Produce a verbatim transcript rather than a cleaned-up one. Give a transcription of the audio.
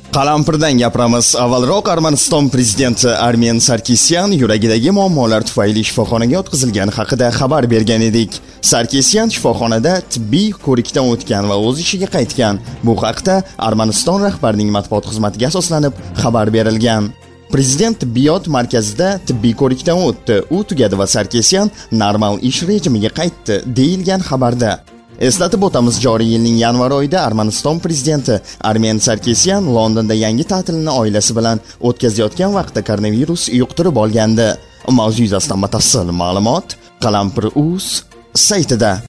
Qalampirdan gapiramiz. Avvalroq Armaniston prezidenti Armen Sarkisyan yuragidagi muammolar tufayli shifoxonaga yotqizilgani haqida xabar bergan edik. Sarkisyan shifoxonada tibbiy ko'rikdan o'tgan va o'z ishiga qaytgan. Bu haqda Armaniston rahbarining matbuot xizmatiga asoslanib xabar berilgan. Prezident tibbiyot markazida tibbiy ko'rikdan o'tdi. U tugadi va Sarkisyan normal ish rejimiga qaytdi, deyilgan xabarda. Eslatib o'tamiz, joriy yilning yanvar oyida Armaniston prezidenti Armen Sarkisyan Londonda yangi ta'tilini oilasi bilan o'tkazayotgan vaqtda koronavirus yuqtirib olgandi. Mavzu yuzasidan batafsil ma'lumot Qalampir.uz saytida.